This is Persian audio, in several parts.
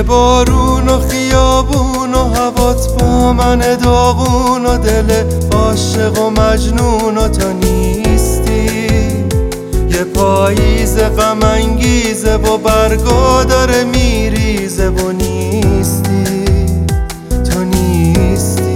یه بارون و خیابون و هوات با من داغون و دل عاشق و مجنون و تو نیستی. یه پاییز غم انگیزه و برگا داره میریزه و نیستی، تو نیستی.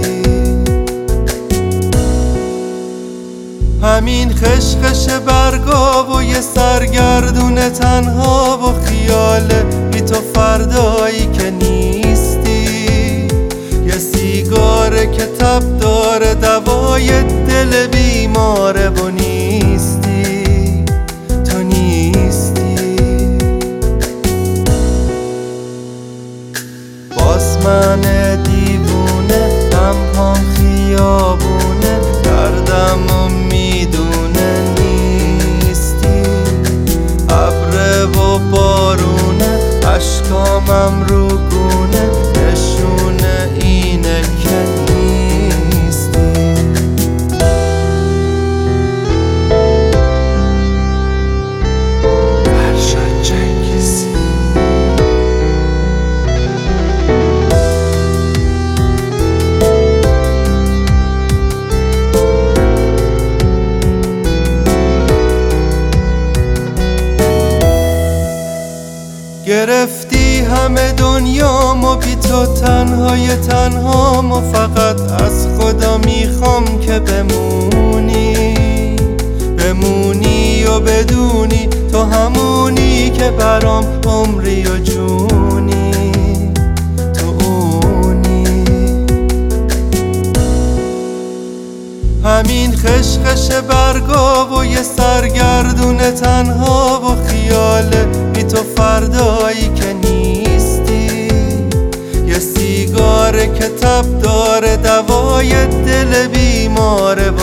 همین خشخش برگا و یه سرگردون تنها و خیاله بی تو فردایی که نیستی. یه سیگاره که تب داره دوای دل بیماره و نیستی، تو نیستی. باز من دیوونه هم خیابونه دردم و میدونه نیستی. ابر و بارونه اشکامم رو گونه نشونه اینه که نیستی. فرشاد جنگیزی. گرفتی همه دنیامو بی تو تنهای تنهامو، فقط از خدا میخوام که بمونی و بدونی تو همونی که برام عمری و جونی، تو اونی. همین خشخش برگا و یه سرگردون تنها و خیاله بی تو فردایی که نیستی. یه سیگاره که تب داره دوای دل بیماره